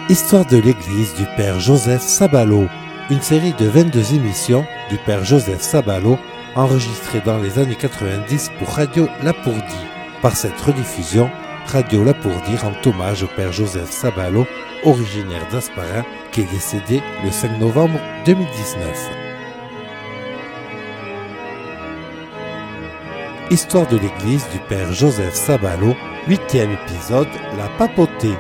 Histoire de l'Église du Père Joseph Sabalo, une série de 22 émissions du Père Joseph Sabalo enregistrées dans les années 90 pour Radio Lapourdie. Par cette rediffusion, Radio Lapourdie rend hommage au Père Joseph Sabalo, originaire d'Asparin, qui est décédé le 5 novembre 2019. Histoire de l'Église du Père Joseph Sabalo, 8e épisode, la papauté.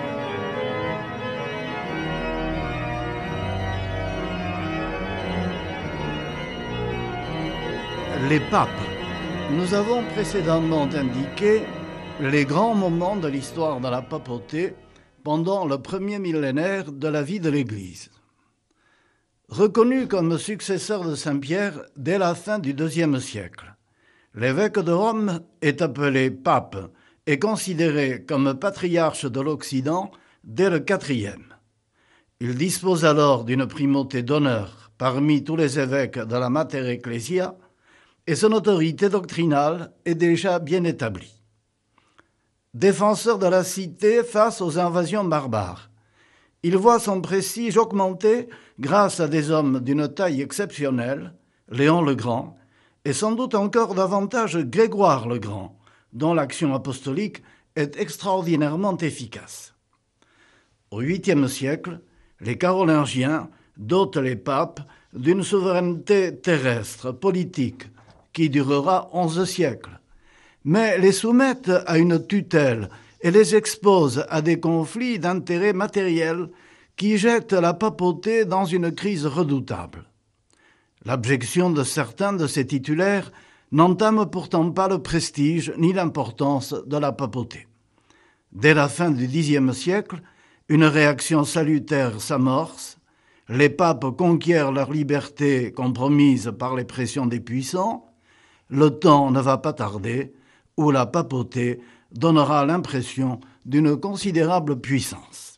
Les papes. Nous avons précédemment indiqué les grands moments de l'histoire de la papauté pendant le premier millénaire de la vie de l'Église. Reconnu comme successeur de Saint-Pierre dès la fin du IIe siècle, l'évêque de Rome est appelé pape et considéré comme patriarche de l'Occident dès le IVe. Il dispose alors d'une primauté d'honneur parmi tous les évêques de la Mater Ecclesia et son autorité doctrinale est déjà bien établie. Défenseur de la cité face aux invasions barbares, il voit son prestige augmenter grâce à des hommes d'une taille exceptionnelle, Léon le Grand, et sans doute encore davantage Grégoire le Grand, dont l'action apostolique est extraordinairement efficace. Au 8e siècle, les Carolingiens dotent les papes d'une souveraineté terrestre, politique, qui durera 11 siècles, mais les soumettent à une tutelle et les exposent à des conflits d'intérêts matériels qui jettent la papauté dans une crise redoutable. L'abjection de certains de ces titulaires n'entame pourtant pas le prestige ni l'importance de la papauté. Dès la fin du Xe siècle, une réaction salutaire s'amorce, les papes conquièrent leur liberté compromise par les pressions des puissants. Le temps ne va pas tarder où la papauté donnera l'impression d'une considérable puissance.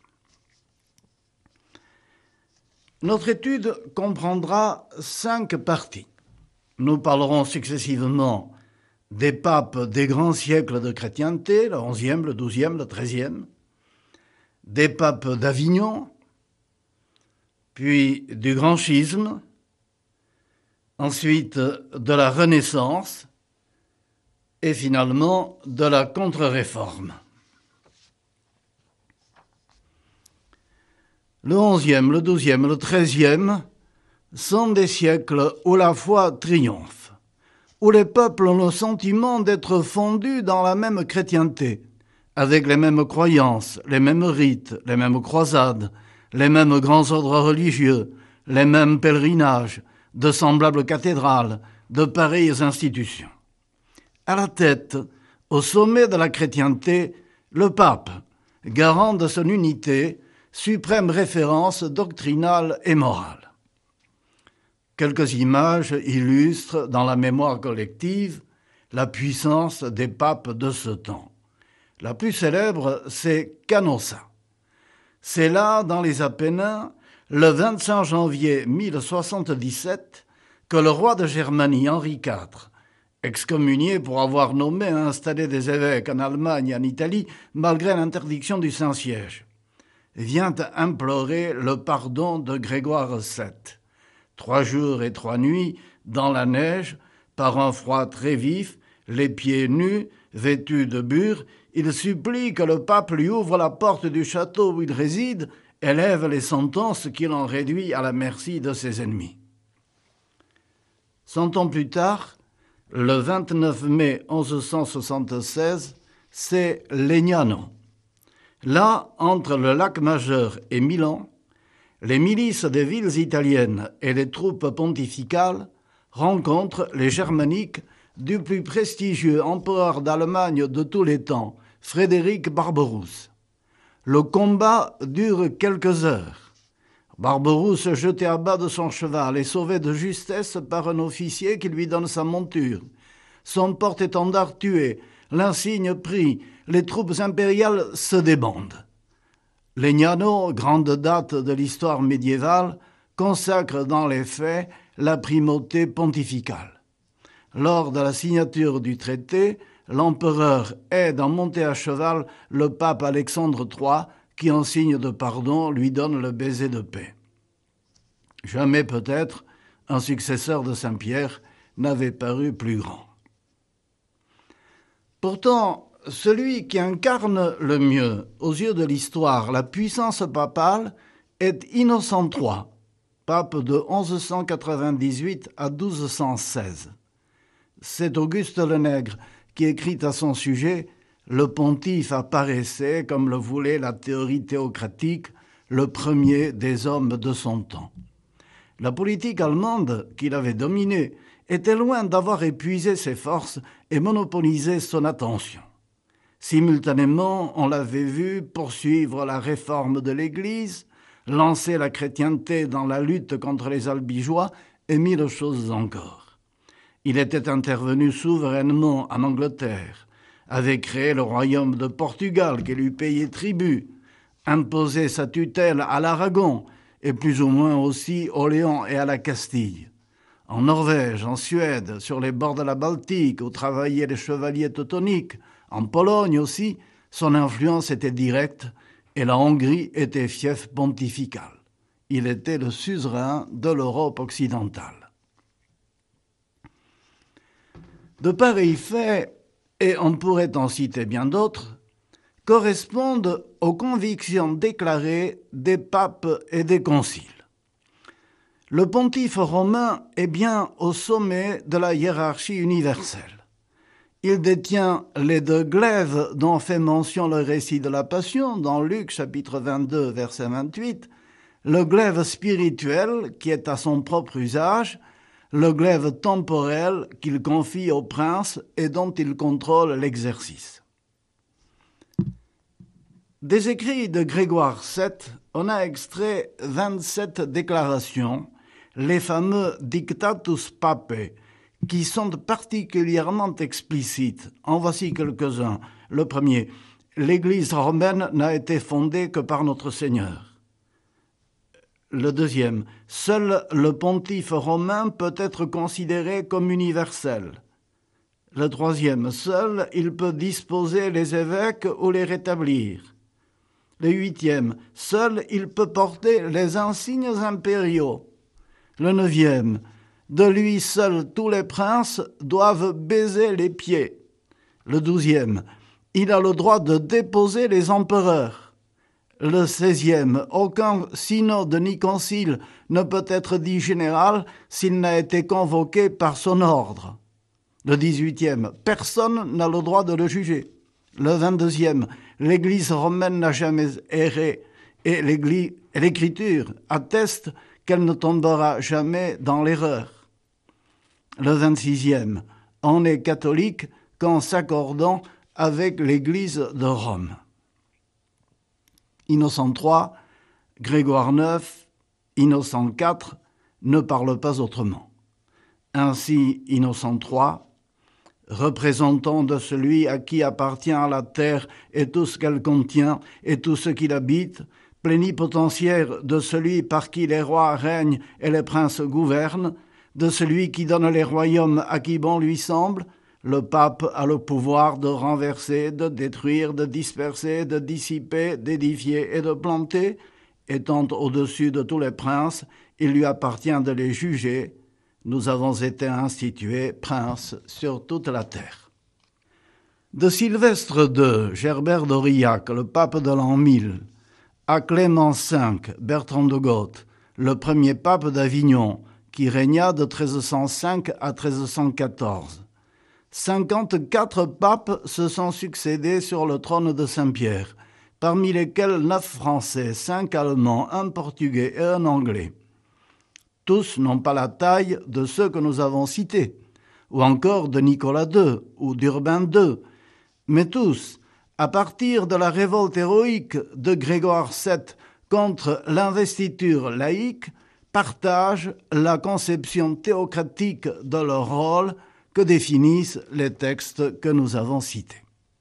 Notre étude comprendra 5 parties. Nous parlerons successivement des papes des grands siècles de chrétienté, le XIe, le XIIe, le XIIIe, des papes d'Avignon, puis du grand schisme, ensuite de la Renaissance et finalement de la Contre-Réforme. Le XIe, le XIIe, le XIIIe sont des siècles où la foi triomphe, où les peuples ont le sentiment d'être fondus dans la même chrétienté, avec les mêmes croyances, les mêmes rites, les mêmes croisades, les mêmes grands ordres religieux, les mêmes pèlerinages, de semblables cathédrales, de pareilles institutions. À la tête, au sommet de la chrétienté, le pape, garant de son unité, suprême référence doctrinale et morale. Quelques images illustrent dans la mémoire collective la puissance des papes de ce temps. La plus célèbre, c'est Canossa. C'est là, dans les Apennins, le 25 janvier 1077, que le roi de Germanie, Henri IV, excommunié pour avoir nommé et installé des évêques en Allemagne et en Italie, malgré l'interdiction du Saint-Siège, vient implorer le pardon de Grégoire VII. 3 jours et 3 nuits, dans la neige, par un froid très vif, les pieds nus, vêtus de bure, il supplie que le pape lui ouvre la porte du château où il réside, élève les sentences qui l'ont réduit à la merci de ses ennemis. 100 ans plus tard, le 29 mai 1176, c'est Legnano. Là, entre le lac Majeur et Milan, les milices des villes italiennes et les troupes pontificales rencontrent les Germaniques du plus prestigieux empereur d'Allemagne de tous les temps, Frédéric Barberousse. Le combat dure quelques heures. Barberousse, jeté à bas de son cheval et sauvé de justesse par un officier qui lui donne sa monture. Son porte-étendard tué, l'insigne pris, les troupes impériales se débandent. Legnano, grande date de l'histoire médiévale, consacre dans les faits la primauté pontificale. Lors de la signature du traité, l'empereur aide à monter à cheval le pape Alexandre III qui en signe de pardon lui donne le baiser de paix. Jamais peut-être un successeur de Saint-Pierre n'avait paru plus grand. Pourtant, celui qui incarne le mieux, aux yeux de l'histoire, la puissance papale est Innocent III, pape de 1198 à 1216. C'est Auguste Lenègre qui écrit à son sujet « Le pontife apparaissait, comme le voulait la théorie théocratique, le premier des hommes de son temps ». La politique allemande, qu'il avait dominée, était loin d'avoir épuisé ses forces et monopolisé son attention. Simultanément, on l'avait vu poursuivre la réforme de l'Église, lancer la chrétienté dans la lutte contre les albigeois et mille choses encore. Il était intervenu souverainement en Angleterre, avait créé le royaume de Portugal qui lui payait tribut, imposé sa tutelle à l'Aragon et plus ou moins aussi au Léon et à la Castille. En Norvège, en Suède, sur les bords de la Baltique, où travaillaient les chevaliers teutoniques, en Pologne aussi, son influence était directe et la Hongrie était fief pontifical. Il était le suzerain de l'Europe occidentale. De pareils faits, et on pourrait en citer bien d'autres, correspondent aux convictions déclarées des papes et des conciles. Le pontife romain est bien au sommet de la hiérarchie universelle. Il détient les deux glaives dont fait mention le récit de la Passion dans Luc chapitre 22 verset 28, le glaive spirituel qui est à son propre usage, le glaive temporel qu'il confie au prince et dont il contrôle l'exercice. Des écrits de Grégoire VII, on a extrait 27 déclarations, les fameux Dictatus Papae, qui sont particulièrement explicites. En voici quelques-uns. Le premier, l'Église romaine n'a été fondée que par notre Seigneur. Le deuxième, seul le pontife romain peut être considéré comme universel. Le troisième, seul il peut disposer les évêques ou les rétablir. Le huitième, seul il peut porter les insignes impériaux. Le neuvième, de lui seul tous les princes doivent baiser les pieds. Le douzième, il a le droit de déposer les empereurs. Le 16e, aucun synode ni concile ne peut être dit général s'il n'a été convoqué par son ordre. Le 18e, personne n'a le droit de le juger. Le 22e, l'Église romaine n'a jamais erré et l'Écriture atteste qu'elle ne tombera jamais dans l'erreur. Le 26e, on est catholique qu'en s'accordant avec l'Église de Rome. Innocent III, Grégoire IX, Innocent IV ne parlent pas autrement. Ainsi, Innocent III, représentant de celui à qui appartient la terre et tout ce qu'elle contient et tout ce qui l'habite, plénipotentiaire de celui par qui les rois règnent et les princes gouvernent, de celui qui donne les royaumes à qui bon lui semble, le pape a le pouvoir de renverser, de détruire, de disperser, de dissiper, d'édifier et de planter. Étant au-dessus de tous les princes, il lui appartient de les juger. Nous avons été institués princes sur toute la terre. De Sylvestre II, Gerbert d'Aurillac, le pape de l'an 1000, à Clément V, Bertrand de Goth, le premier pape d'Avignon, qui régna de 1305 à 1314. 54 papes se sont succédés sur le trône de Saint-Pierre, parmi lesquels 9 Français, 5 Allemands, 1 Portugais et 1 Anglais. Tous n'ont pas la taille de ceux que nous avons cités, ou encore de Nicolas II ou d'Urbain II, mais tous, à partir de la révolte héroïque de Grégoire VII contre l'investiture laïque, partagent la conception théocratique de leur rôle que définissent les textes que nous avons cités.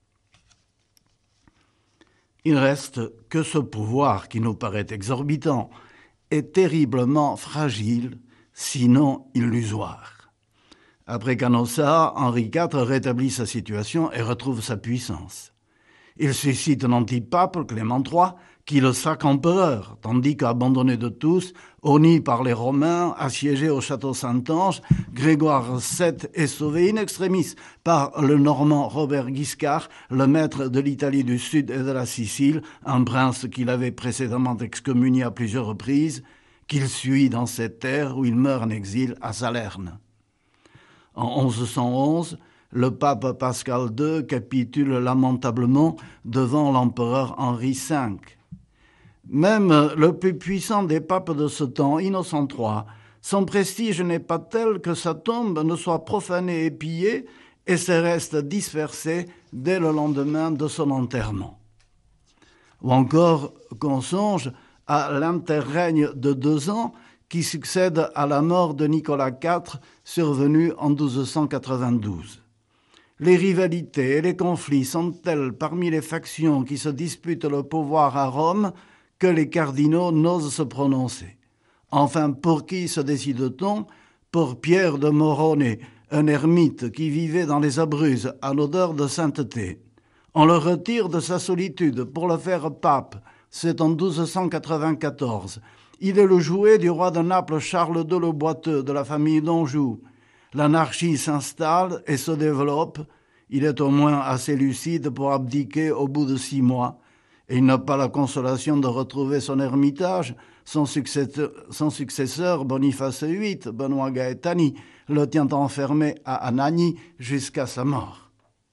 Il reste que ce pouvoir qui nous paraît exorbitant est terriblement fragile, sinon illusoire. Après Canossa, Henri IV rétablit sa situation et retrouve sa puissance. Il suscite un antipape, Clément III, qui le sacre empereur, tandis qu'abandonné de tous, honni par les Romains, assiégé au château Saint-Ange, Grégoire VII est sauvé in extremis par le Normand Robert Guiscard, le maître de l'Italie du Sud et de la Sicile, un prince qu'il avait précédemment excommunié à plusieurs reprises, qu'il suit dans cette terre où il meurt en exil à Salerne. En 1111, le pape Pascal II capitule lamentablement devant l'empereur Henri V. Même le plus puissant des papes de ce temps, Innocent III, son prestige n'est pas tel que sa tombe ne soit profanée et pillée et ses restes dispersés dès le lendemain de son enterrement. Ou encore qu'on songe à l'interrègne de 2 ans qui succède à la mort de Nicolas IV, survenue en 1292. Les rivalités et les conflits sont tels parmi les factions qui se disputent le pouvoir à Rome que les cardinaux n'osent se prononcer. Enfin, pour qui se décide-t-on ? Pour Pierre de Morone, un ermite qui vivait dans les Abruzzes à l'odeur de sainteté. On le retire de sa solitude pour le faire pape, c'est en 1294. Il est le jouet du roi de Naples Charles II le Boiteux de la famille d'Anjou. L'anarchie s'installe et se développe. Il est au moins assez lucide pour abdiquer au bout de 6 mois. Et il n'a pas la consolation de retrouver son ermitage. Son successeur, Boniface VIII, Benoît Gaetani, le tient enfermé à Anagni jusqu'à sa mort.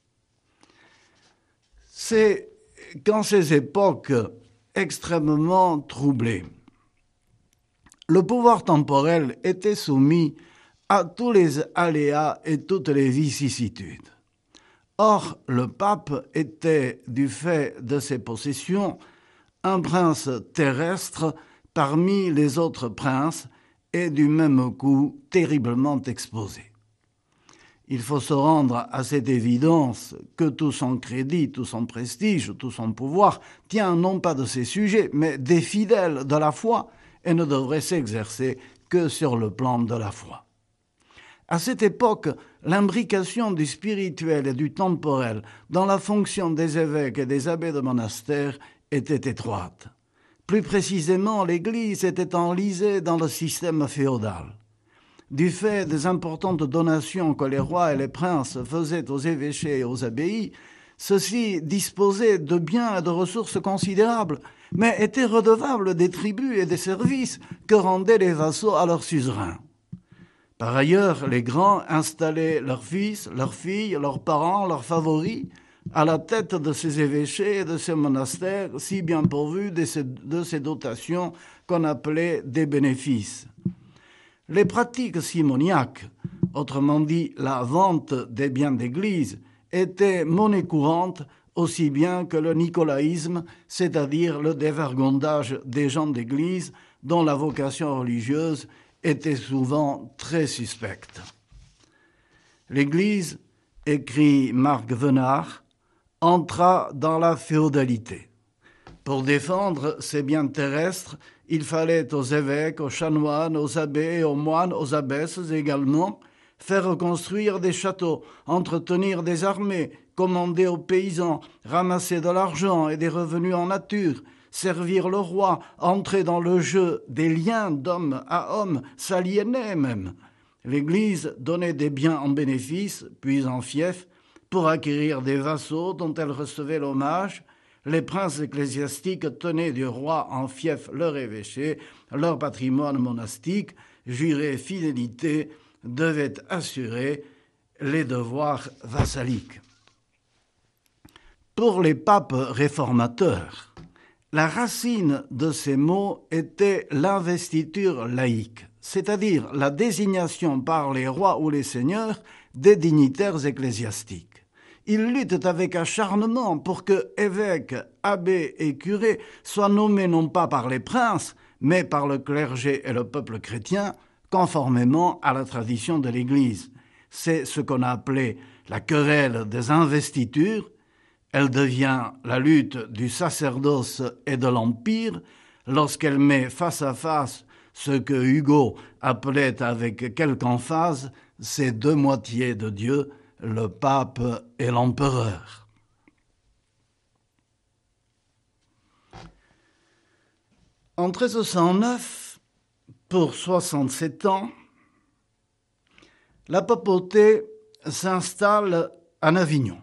C'est qu'en ces époques extrêmement troublées, le pouvoir temporel était soumis à tous les aléas et toutes les vicissitudes. Or, le pape était, du fait de ses possessions, un prince terrestre parmi les autres princes et du même coup terriblement exposé. Il faut se rendre à cette évidence que tout son crédit, tout son prestige, tout son pouvoir tient non pas de ses sujets, mais des fidèles de la foi et ne devrait s'exercer que sur le plan de la foi. À cette époque, l'imbrication du spirituel et du temporel dans la fonction des évêques et des abbés de monastères était étroite. Plus précisément, l'Église était enlisée dans le système féodal. Du fait des importantes donations que les rois et les princes faisaient aux évêchés et aux abbayes, ceux-ci disposaient de biens et de ressources considérables, mais étaient redevables des tributs et des services que rendaient les vassaux à leurs suzerains. Par ailleurs, les grands installaient leurs fils, leurs filles, leurs parents, leurs favoris à la tête de ces évêchés et de ces monastères si bien pourvus de ces dotations qu'on appelait des bénéfices. Les pratiques simoniaques, autrement dit la vente des biens d'église, étaient monnaie courante aussi bien que le nicolaïsme, c'est-à-dire le dévergondage des gens d'église dont la vocation religieuse était souvent très suspecte. L'Église, écrit Marc Venard, entra dans la féodalité. Pour défendre ses biens terrestres, il fallait aux évêques, aux chanoines, aux abbés, aux moines, aux abbesses également, faire construire des châteaux, entretenir des armées, commander aux paysans, ramasser de l'argent et des revenus en nature, servir le roi, entrer dans le jeu des liens d'homme à homme, s'aliéner même. L'Église donnait des biens en bénéfice, puis en fief, pour acquérir des vassaux dont elle recevait l'hommage. Les princes ecclésiastiques tenaient du roi en fief leur évêché, leur patrimoine monastique, juraient fidélité, devaient assurer les devoirs vassaliques. Pour les papes réformateurs, la racine de ces mots était l'investiture laïque, c'est-à-dire la désignation par les rois ou les seigneurs des dignitaires ecclésiastiques. Ils luttent avec acharnement pour que évêques, abbés et curés soient nommés non pas par les princes, mais par le clergé et le peuple chrétien, conformément à la tradition de l'Église. C'est ce qu'on a appelé la querelle des investitures. Elle devient la lutte du sacerdoce et de l'empire lorsqu'elle met face à face ce que Hugo appelait avec quelque emphase ces deux moitiés de Dieu, le pape et l'empereur. En 1309, pour 67 ans, la papauté s'installe en Avignon.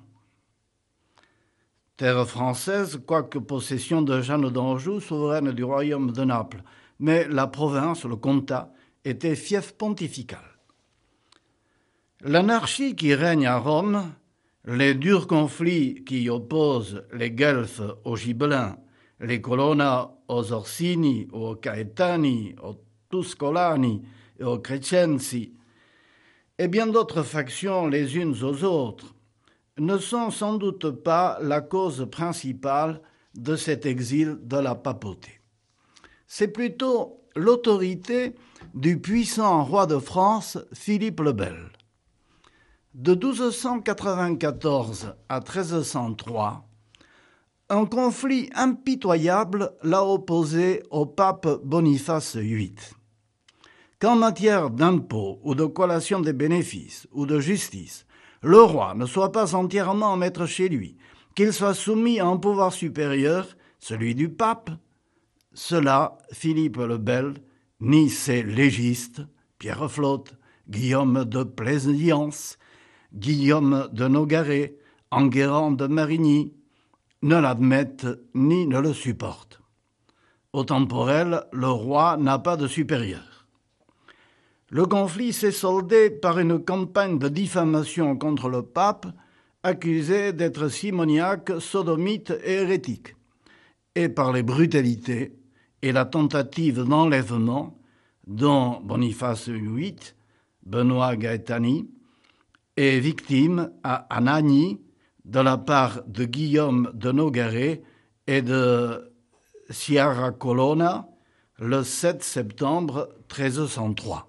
Terre française, quoique possession de Jeanne d'Anjou, souveraine du royaume de Naples, mais la province, le comtat, était fief pontifical. L'anarchie qui règne à Rome, les durs conflits qui opposent les Guelfes aux Gibelins, les Colonna aux Orsini, aux Caetani, aux Tuscolani et aux Crescenzi, et bien d'autres factions les unes aux autres, ne sont sans doute pas la cause principale de cet exil de la papauté. C'est plutôt l'autorité du puissant roi de France, Philippe le Bel. De 1294 à 1303, un conflit impitoyable l'a opposé au pape Boniface VIII. Qu'en matière d'impôts ou de collation des bénéfices ou de justice, le roi ne soit pas entièrement maître chez lui, qu'il soit soumis à un pouvoir supérieur, celui du pape, cela, Philippe le Bel, ni ses légistes, Pierre Flotte, Guillaume de Plaisance, Guillaume de Nogaret, Enguerrand de Marigny, ne l'admettent ni ne le supportent. Au temporel, le roi n'a pas de supérieur. Le conflit s'est soldé par une campagne de diffamation contre le pape, accusé d'être simoniaque, sodomite et hérétique, et par les brutalités et la tentative d'enlèvement dont Boniface VIII, Benoît Gaetani, est victime à Anagni de la part de Guillaume de Nogaret et de Sciarra Colonna le 7 septembre 1303.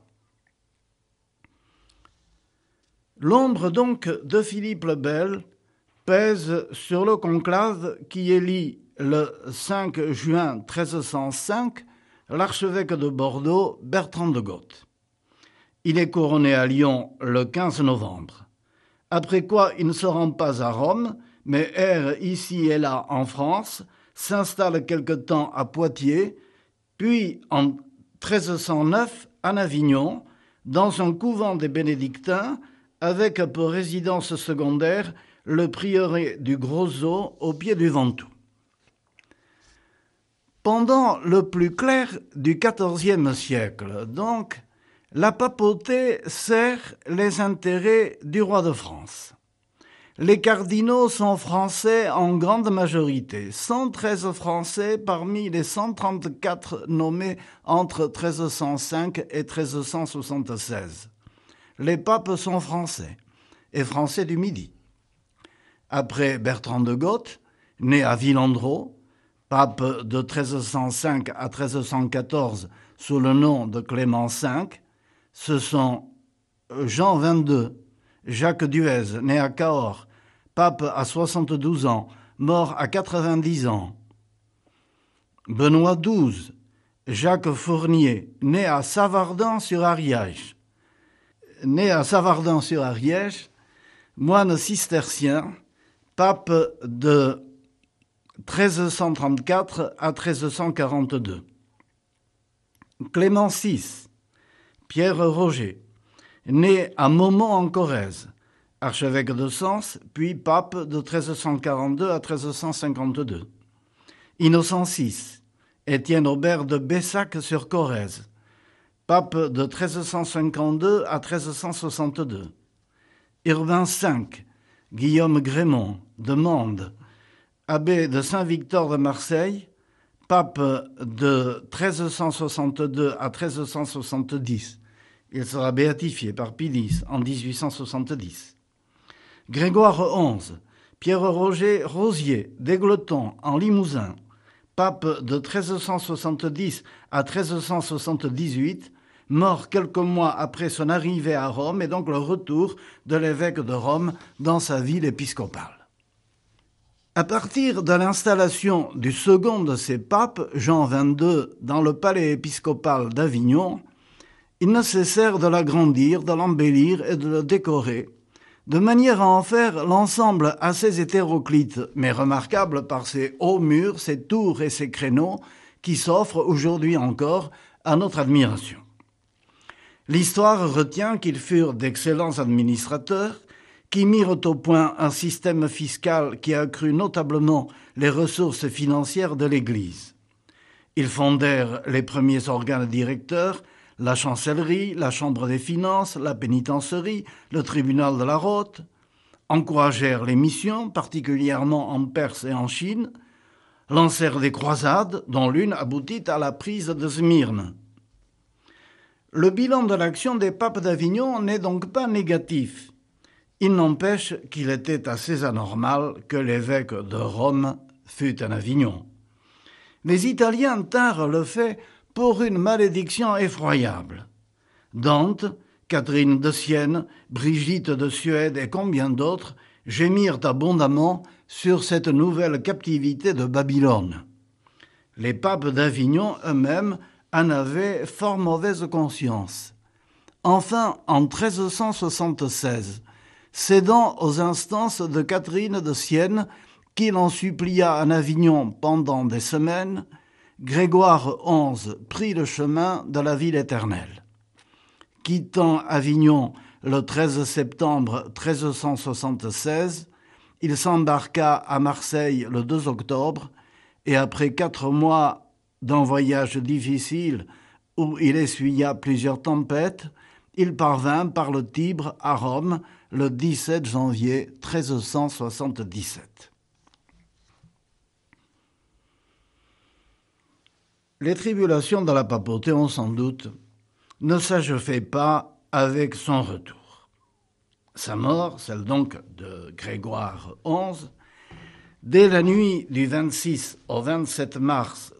L'ombre donc de Philippe le Bel pèse sur le conclave qui élit le 5 juin 1305 l'archevêque de Bordeaux Bertrand de Goth. Il est couronné à Lyon le 15 novembre, après quoi il ne se rend pas à Rome, mais erre ici et là en France, s'installe quelque temps à Poitiers, puis en 1309 en Avignon, dans un couvent des bénédictins, avec pour résidence secondaire le prieuré du Gros-Eau au pied du Ventoux. Pendant le plus clair du XIVe siècle, donc, la papauté sert les intérêts du roi de France. Les cardinaux sont français en grande majorité, 113 français parmi les 134 nommés entre 1305 et 1376. Les papes sont français, et français du Midi. Après Bertrand de Goth, né à Villandreau, pape de 1305 à 1314 sous le nom de Clément V, ce sont Jean XXII, Jacques Duez, né à Cahors, pape à 72 ans, mort à 90 ans. Benoît XII, Jacques Fournier, né à Savardin-sur-Ariège. Né à Savardin-sur-Ariège, moine cistercien, pape de 1334 à 1342. Clément VI, Pierre Roger, né à Maumont en Corrèze, archevêque de Sens, puis pape de 1342 à 1352. Innocent VI, Étienne Aubert de Bessac-sur-Corrèze, pape de 1352 à 1362. Urbain V, Guillaume Grémont de Mende, abbé de Saint-Victor de Marseille, pape de 1362 à 1370. Il sera béatifié par Pie X en 1870. Grégoire XI, Pierre-Roger Rosier d'Aigleton en Limousin, pape de 1370 à 1378, mort quelques mois après son arrivée à Rome et donc le retour de l'évêque de Rome dans sa ville épiscopale. À partir de l'installation du second de ces papes, Jean XXII, dans le palais épiscopal d'Avignon, ils ne cessèrent de l'agrandir, de l'embellir et de le décorer, de manière à en faire l'ensemble assez hétéroclite, mais remarquable par ses hauts murs, ses tours et ses créneaux, qui s'offrent aujourd'hui encore à notre admiration. L'histoire retient qu'ils furent d'excellents administrateurs qui mirent au point un système fiscal qui accrut notablement les ressources financières de l'Église. Ils fondèrent les premiers organes directeurs, la chancellerie, la chambre des finances, la pénitencerie, le tribunal de la Rote, encouragèrent les missions, particulièrement en Perse et en Chine, lancèrent des croisades, dont l'une aboutit à la prise de Smyrne. Le bilan de l'action des papes d'Avignon n'est donc pas négatif. Il n'empêche qu'il était assez anormal que l'évêque de Rome fût en Avignon. Les Italiens tinrent le fait pour une malédiction effroyable. Dante, Catherine de Sienne, Brigitte de Suède et combien d'autres gémirent abondamment sur cette nouvelle captivité de Babylone. Les papes d'Avignon eux-mêmes en avaient fort mauvaise conscience. Enfin, en 1376, cédant aux instances de Catherine de Sienne, qui l'en supplia en Avignon pendant des semaines, Grégoire XI prit le chemin de la ville éternelle. Quittant Avignon le 13 septembre 1376, il s'embarqua à Marseille le 2 octobre et après 4 mois d'un voyage difficile où il essuya plusieurs tempêtes, il parvint par le Tibre à Rome le 17 janvier 1377. Les tribulations de la papauté, on s'en doute, ne s'achevaient pas avec son retour. Sa mort, celle donc de Grégoire XI, dès la nuit du 26 au 27 mars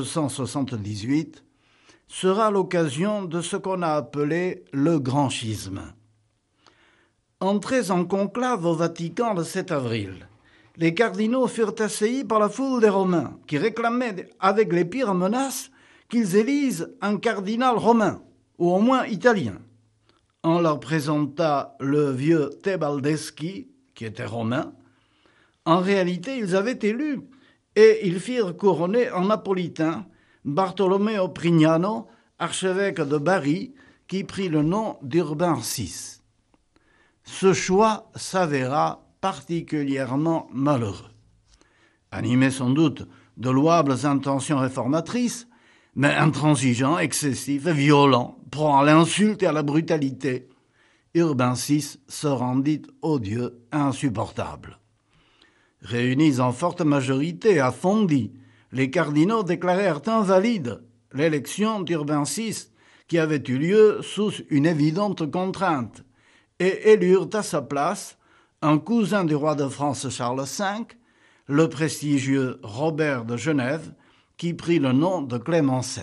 1378, sera l'occasion de ce qu'on a appelé le Grand Schisme. Entrés en conclave au Vatican le 7 avril, les cardinaux furent assaillis par la foule des Romains, qui réclamaient avec les pires menaces qu'ils élisent un cardinal romain, ou au moins italien. On leur présenta le vieux Tebaldeschi, qui était romain. En réalité, ils avaient élu, et ils firent couronner en napolitain Bartolomeo Prignano, archevêque de Bari, qui prit le nom d'Urbain VI. Ce choix s'avéra particulièrement malheureux. Animé sans doute de louables intentions réformatrices, mais intransigeant, excessif et violent, prompt à l'insulte et à la brutalité, Urbain VI se rendit odieux et insupportable. Réunis en forte majorité à Fondi, les cardinaux déclarèrent invalide l'élection d'Urbain VI, qui avait eu lieu sous une évidente contrainte, et élurent à sa place un cousin du roi de France Charles V, le prestigieux Robert de Genève, qui prit le nom de Clément VII.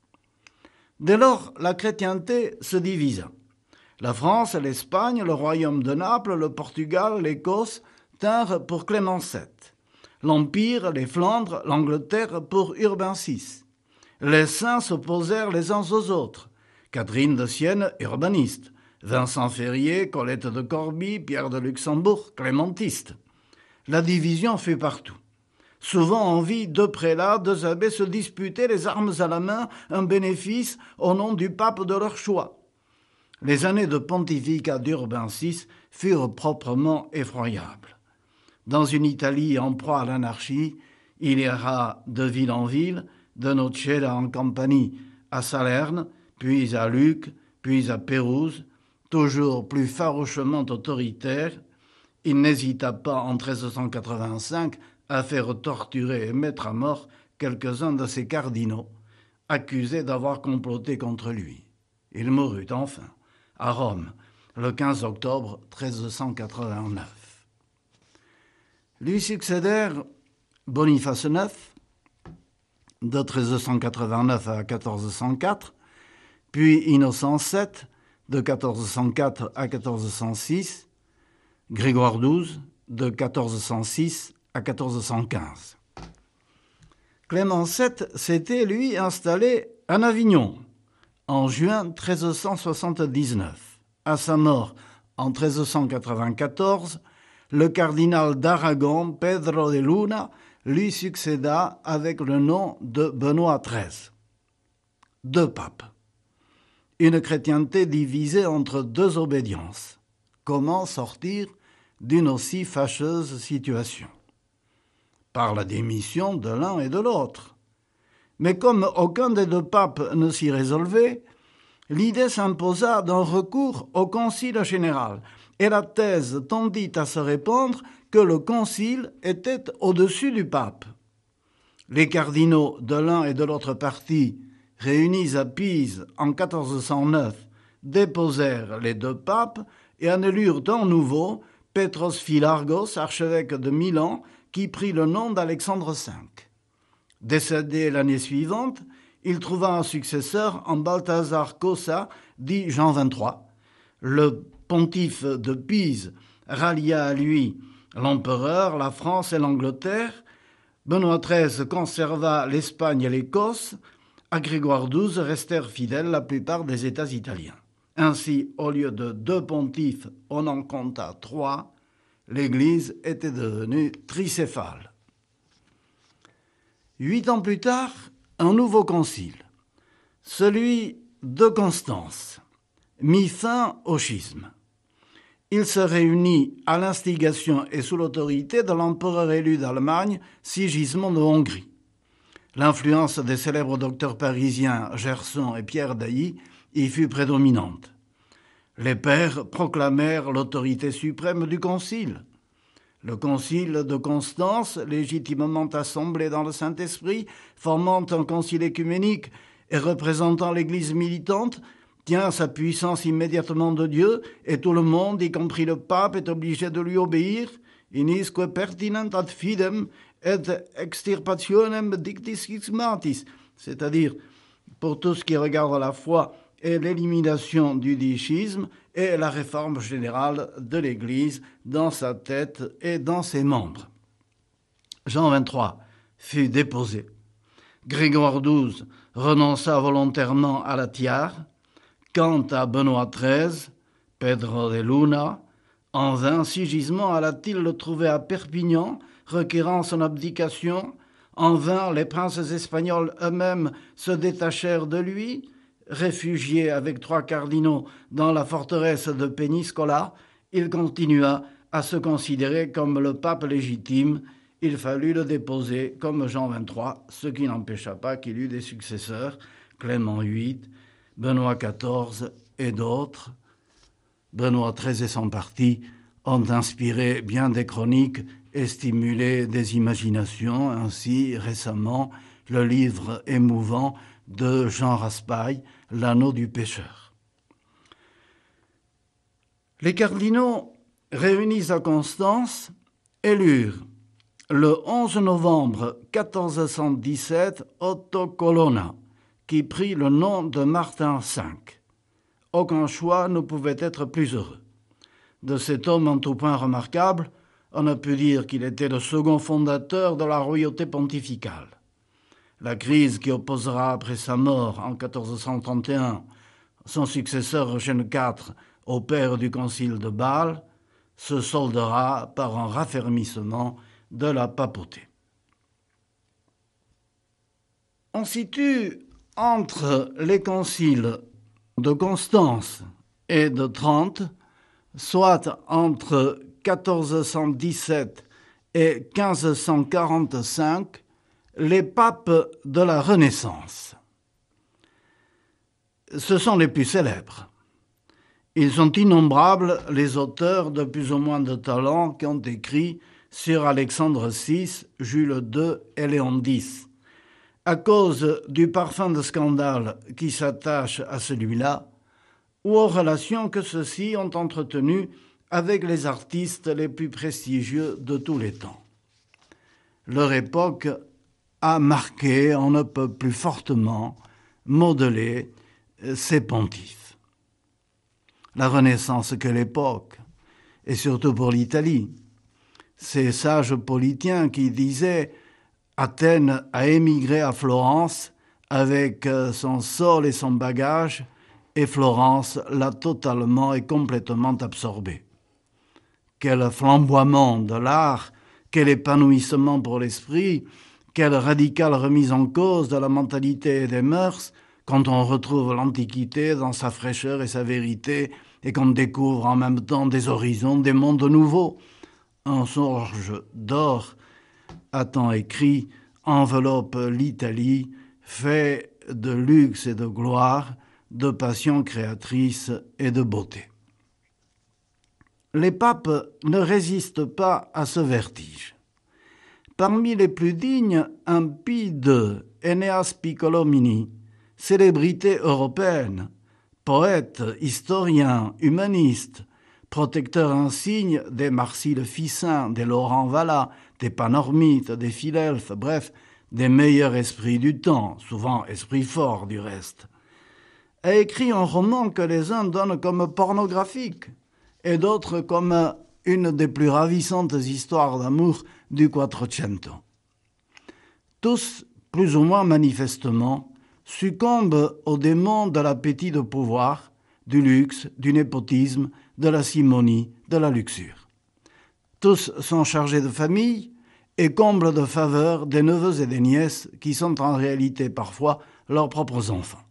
Dès lors, la chrétienté se divisa. La France, l'Espagne, le royaume de Naples, le Portugal, l'Écosse tinrent pour Clément VII. L'Empire, les Flandres, l'Angleterre pour Urbain VI. Les saints s'opposèrent les uns aux autres. Catherine de Sienne, urbaniste. Vincent Ferrier, Colette de Corbie, Pierre de Luxembourg, clémentiste. La division fut partout. Souvent on vit deux prélats, deux abbés se disputer les armes à la main, un bénéfice au nom du pape de leur choix. Les années de pontificat d'Urbain VI furent proprement effroyables. Dans une Italie en proie à l'anarchie, il ira de ville en ville, de Nocera en Campanie à Salerne, puis à Lucques, puis à Pérouse, toujours plus farouchement autoritaire. Il n'hésita pas en 1385 à faire torturer et mettre à mort quelques-uns de ses cardinaux, accusés d'avoir comploté contre lui. Il mourut enfin à Rome le 15 octobre 1389. Lui succédèrent Boniface IX, de 1389 à 1404, puis Innocent VII, de 1404 à 1406, Grégoire XII, de 1406 à 1415. Clément VII s'était, lui, installé en Avignon en juin 1379. À sa mort en 1394, le cardinal d'Aragon, Pedro de Luna, lui succéda avec le nom de Benoît XIII. 2 papes. Une chrétienté divisée entre 2 obédiences. Comment sortir d'une aussi fâcheuse situation? Par la démission de l'un et de l'autre. Mais comme aucun des 2 papes ne s'y résolvait, l'idée s'imposa d'un recours au concile général, et la thèse tendit à se répandre que le concile était au-dessus du pape. Les cardinaux de l'un et de l'autre parti, réunis à Pise en 1409, déposèrent les 2 papes et en élurent un nouveau, Petros Philargos, archevêque de Milan, qui prit le nom d'Alexandre V. Décédé l'année suivante, il trouva un successeur en Balthazar Cossa, dit Jean XXIII. Le pontife de Pise rallia à lui l'empereur, la France et l'Angleterre. Benoît XIII conserva l'Espagne et l'Écosse. À Grégoire XII restèrent fidèles la plupart des États italiens. Ainsi, au lieu de 2 pontifes, on en compta 3. L'Église était devenue tricéphale. 8 ans plus tard, un nouveau concile, celui de Constance, mit fin au schisme. Il se réunit à l'instigation et sous l'autorité de l'empereur élu d'Allemagne, Sigismond de Hongrie. L'influence des célèbres docteurs parisiens Gerson et Pierre d'Ailly y fut prédominante. Les pères proclamèrent l'autorité suprême du concile. Le concile de Constance, légitimement assemblé dans le Saint-Esprit, formant un concile écuménique et représentant l'Église militante, tient sa puissance immédiatement de Dieu, et tout le monde, y compris le pape, est obligé de lui obéir, inisque pertinent ad fidem et extirpationem dictis schismatis, c'est-à-dire pour tout ce qui regarde la foi et l'élimination du dit schisme et la réforme générale de l'Église dans sa tête et dans ses membres. Jean XXIII fut déposé. Grégoire XII renonça volontairement à la tiare. Quant à Benoît XIII, Pedro de Luna, en vain Sigismond alla-t-il le trouver à Perpignan, requérant son abdication. En vain les princes espagnols eux-mêmes se détachèrent de lui. Réfugié avec 3 cardinaux dans la forteresse de Peñíscola, il continua à se considérer comme le pape légitime. Il fallut le déposer comme Jean XXIII, ce qui n'empêcha pas qu'il eut des successeurs, Clément VIII, Benoît XIV et d'autres. Benoît XIII et son parti ont inspiré bien des chroniques et stimulé des imaginations. Ainsi, récemment, le livre émouvant de Jean Raspail, L'anneau du pêcheur. Les cardinaux réunis à Constance élurent le 11 novembre 1417 Otto Colonna, qui prit le nom de Martin V. Aucun choix ne pouvait être plus heureux. De cet homme en tout point remarquable, on a pu dire qu'il était le second fondateur de la royauté pontificale. La crise qui opposera après sa mort en 1431 son successeur Eugène IV au père du concile de Bâle se soldera par un raffermissement de la papauté. On situe entre les conciles de Constance et de Trente, soit entre 1417 et 1545, les papes de la Renaissance. Ce sont les plus célèbres. Ils sont innombrables les auteurs de plus ou moins de talent qui ont écrit sur Alexandre VI, Jules II et Léon X. À cause du parfum de scandale qui s'attache à celui-là, ou aux relations que ceux-ci ont entretenues avec les artistes les plus prestigieux de tous les temps. Leur époque a marqué, on ne peut plus fortement modeler ces pontifes. La Renaissance que l'époque, et surtout pour l'Italie. Ces sages politiens qui disaient « Athènes a émigré à Florence avec son sol et son bagage, et Florence l'a totalement et complètement absorbé. » Quel flamboiement de l'art Quel épanouissement pour l'esprit, quelle radicale remise en cause de la mentalité et des mœurs quand on retrouve l'Antiquité dans sa fraîcheur et sa vérité et qu'on découvre en même temps des horizons, des mondes nouveaux. Un songe d'or, a-t-on écrit, enveloppe l'Italie, fait de luxe et de gloire, de passion créatrice et de beauté. Les papes ne résistent pas à ce vertige. Parmi les plus dignes, un Pie II, Eneas Piccolomini, célébrité européenne, poète, historien, humaniste, protecteur insigne des Marcy le Ficin, des Laurent Valla, des Panormites, des Philelphes, bref, des meilleurs esprits du temps, souvent esprits forts du reste, a écrit un roman que les uns donnent comme pornographique et d'autres comme une des plus ravissantes histoires d'amour du Quattrocento. Tous, plus ou moins manifestement, succombent aux démons de l'appétit de pouvoir, du luxe, du népotisme, de la simonie, de la luxure. Tous sont chargés de famille et comblent de faveurs des neveux et des nièces qui sont en réalité parfois leurs propres enfants.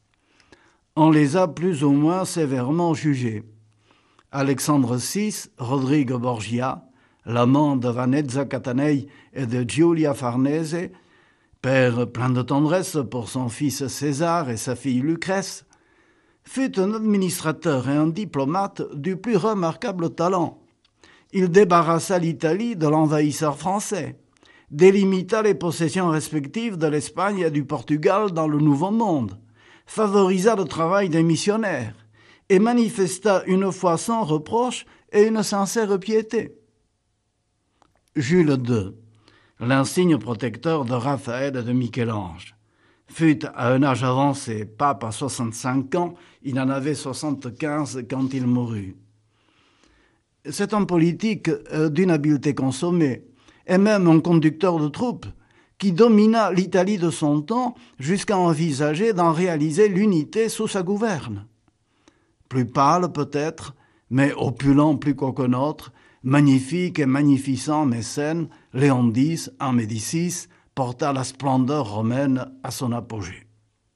On les a plus ou moins sévèrement jugés. Alexandre VI, Rodrigo Borgia, l'amant de Vanezza Catanei et de Giulia Farnese, père plein de tendresse pour son fils César et sa fille Lucrèce, fut un administrateur et un diplomate du plus remarquable talent. Il débarrassa l'Italie de l'envahisseur français, délimita les possessions respectives de l'Espagne et du Portugal dans le Nouveau Monde, favorisa le travail des missionnaires et manifesta une foi sans reproche et une sincère piété. Jules II, l'insigne protecteur de Raphaël et de Michel-Ange, fut à un âge avancé, pape à 65 ans, il en avait 75 quand il mourut. C'est un politique d'une habileté consommée, et même un conducteur de troupes, qui domina l'Italie de son temps jusqu'à envisager d'en réaliser l'unité sous sa gouverne. Plus pâle peut-être, mais opulent plus qu'aucun autre, magnifique et magnificent mécène, Léon X, en Médicis, porta la splendeur romaine à son apogée.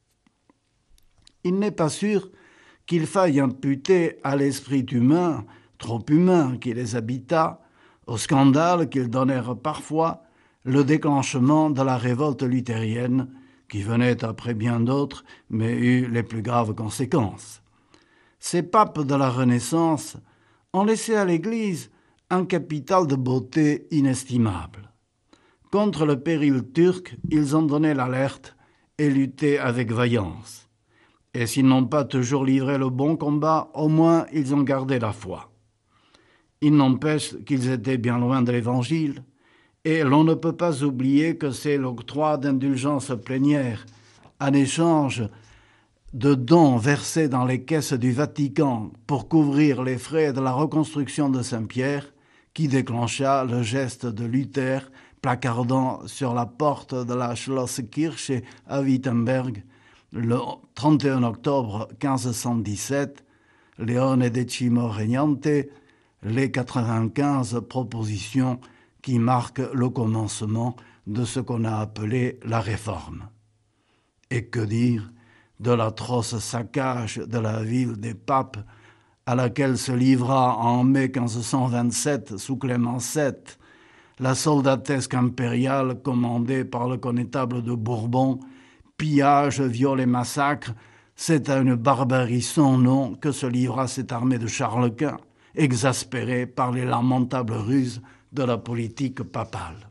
Il n'est pas sûr qu'il faille imputer à l'esprit humain, trop humain qui les habita, au scandale qu'ils donnèrent parfois, le déclenchement de la révolte luthérienne, qui venait après bien d'autres, mais eut les plus graves conséquences. Ces papes de la Renaissance ont laissé à l'Église un capital de beauté inestimable. Contre le péril turc, ils ont donné l'alerte et lutté avec vaillance. Et s'ils n'ont pas toujours livré le bon combat, au moins ils ont gardé la foi. Il n'empêche qu'ils étaient bien loin de l'Évangile, et l'on ne peut pas oublier que c'est l'octroi d'indulgences plénières, en échange de dons versés dans les caisses du Vatican pour couvrir les frais de la reconstruction de Saint-Pierre, qui déclencha le geste de Luther placardant sur la porte de la Schlosskirche à Wittenberg le 31 octobre 1517, Leone X Regnante, les 95 propositions qui marquent le commencement de ce qu'on a appelé la Réforme. Et que dire de l'atroce saccage de la ville des papes à laquelle se livra en mai 1527 sous Clément VII la soldatesque impériale commandée par le connétable de Bourbon, pillage, viol et massacre, c'est à une barbarie sans nom que se livra cette armée de Charles Quint, exaspérée par les lamentables ruses de la politique papale.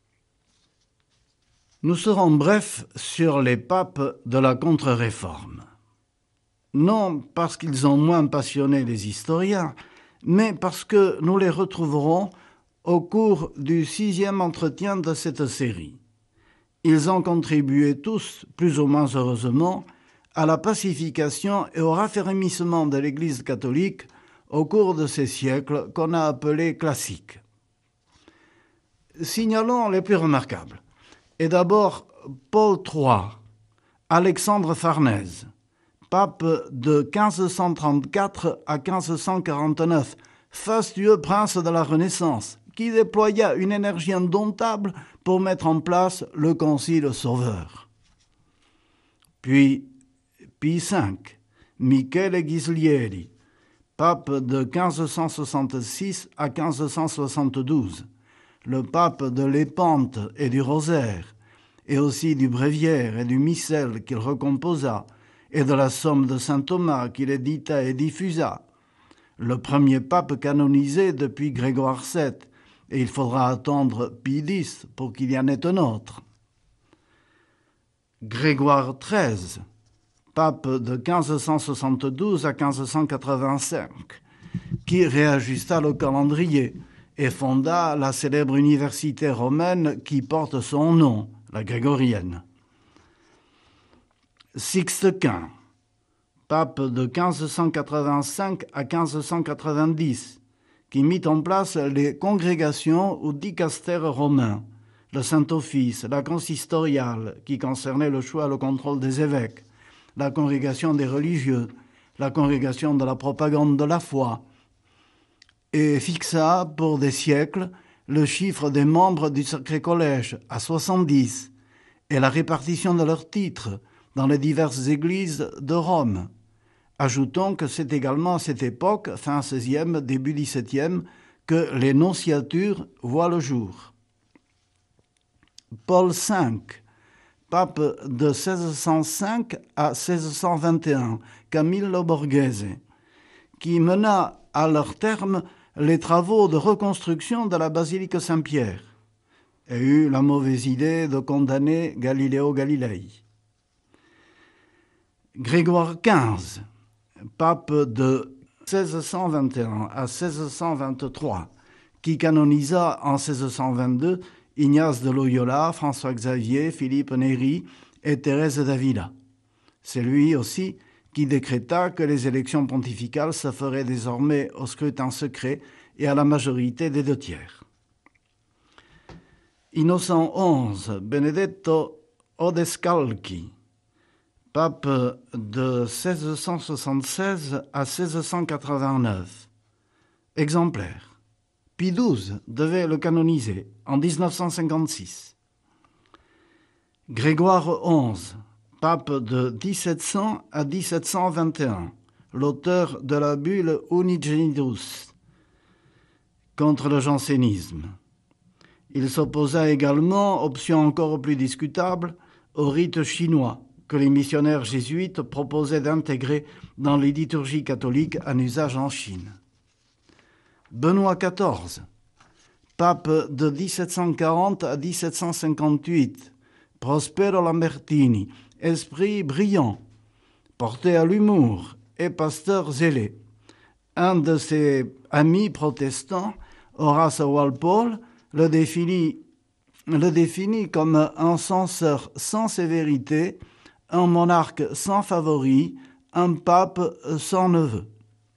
Nous serons brefs sur les papes de la contre-réforme. Non parce qu'ils ont moins passionné les historiens, mais parce que nous les retrouverons au cours du 6e entretien de cette série. Ils ont contribué tous, plus ou moins heureusement, à la pacification et au raffermissement de l'Église catholique au cours de ces siècles qu'on a appelés classiques. Signalons les plus remarquables. Et d'abord, Paul III, Alexandre Farnèse, pape de 1534 à 1549, fastueux prince de la Renaissance, qui déploya une énergie indomptable pour mettre en place le Concile sauveur. Puis Pie V, Michele Ghislieri, pape de 1566 à 1572, le pape de l'Épante et du Rosaire, et aussi du Bréviaire et du Missel qu'il recomposa, et de la Somme de saint Thomas qu'il édita et diffusa, le premier pape canonisé depuis Grégoire VII, et il faudra attendre Pie X pour qu'il y en ait un autre. Grégoire XIII, pape de 1572 à 1585, qui réajusta le calendrier et fonda la célèbre université romaine qui porte son nom, la grégorienne. Sixte Quint, pape de 1585 à 1590, qui mit en place les congrégations ou dicastères romains, le Saint-Office, la consistoriale, qui concernait le choix et le contrôle des évêques, la congrégation des religieux, la congrégation de la propagande de la foi, et fixa pour des siècles le chiffre des membres du Sacré Collège à 70 et la répartition de leurs titres dans les diverses églises de Rome. Ajoutons que c'est également à cette époque, fin XVIe, début XVIIe, que les nonciatures voient le jour. Paul V, pape de 1605 à 1621, Camillo Borghese, qui mena à leur terme les travaux de reconstruction de la basilique Saint-Pierre et eut la mauvaise idée de condamner Galileo Galilei. Grégoire XV, pape de 1621 à 1623, qui canonisa en 1622 Ignace de Loyola, François-Xavier, Philippe Néri et Thérèse d'Avila. C'est lui aussi qui décréta que les élections pontificales se feraient désormais au scrutin secret et à la majorité des 2/3. Innocent XI, Benedetto Odescalchi, pape de 1676 à 1689, exemplaire. Pie XII devait le canoniser en 1956. Grégoire XI, pape de 1700 à 1721, l'auteur de la bulle Unigenitus contre le jansénisme. Il s'opposa également, option encore plus discutable, au rite chinois que les missionnaires jésuites proposaient d'intégrer dans les liturgies catholiques en usage en Chine. Benoît XIV, pape de 1740 à 1758, Prospero Lambertini, esprit brillant, porté à l'humour et pasteur zélé. Un de ses amis protestants, Horace Walpole, le définit comme un censeur sans sévérité, un monarque sans favori, un pape sans neveu.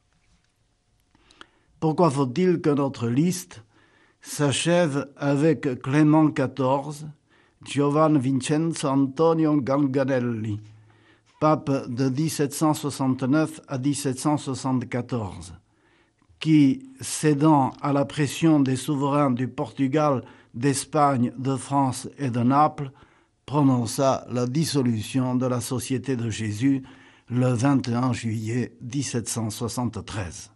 Pourquoi faut-il que notre liste s'achève avec Clément XIV, Giovan Vincenzo Antonio Ganganelli, pape de 1769 à 1774, qui, cédant à la pression des souverains du Portugal, d'Espagne, de France et de Naples, prononça la dissolution de la Société de Jésus le 21 juillet 1773.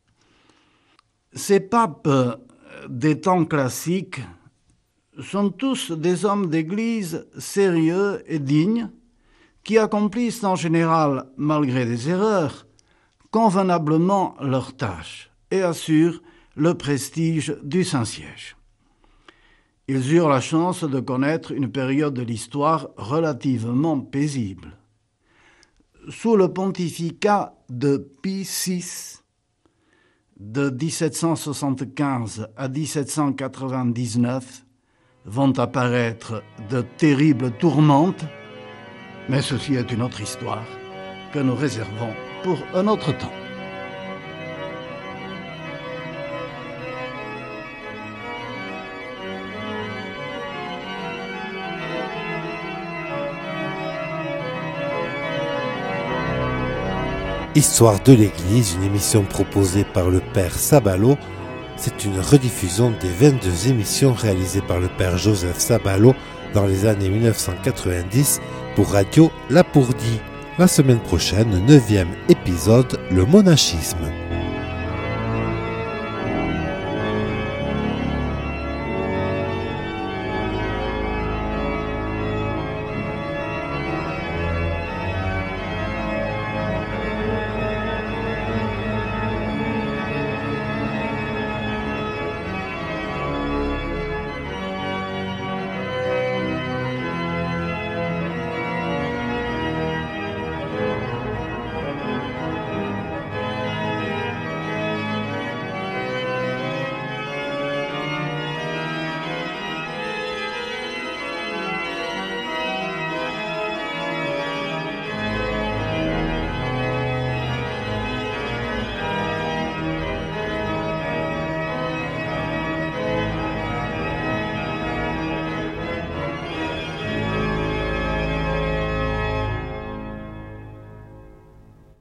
Ces papes des temps classiques sont tous des hommes d'église sérieux et dignes qui accomplissent en général, malgré des erreurs, convenablement leur tâche et assurent le prestige du Saint-Siège. Ils eurent la chance de connaître une période de l'histoire relativement paisible. Sous le pontificat de Pie VI, de 1775 à 1799, vont apparaître de terribles tourmentes, mais ceci est une autre histoire que nous réservons pour un autre temps. Histoire de l'Église, une émission proposée par le Père Sabalo C'est une rediffusion des 22 émissions réalisées par le père Joseph Sabalo dans les années 1990 pour Radio Lapourdie. La semaine prochaine, 9e épisode, le monachisme.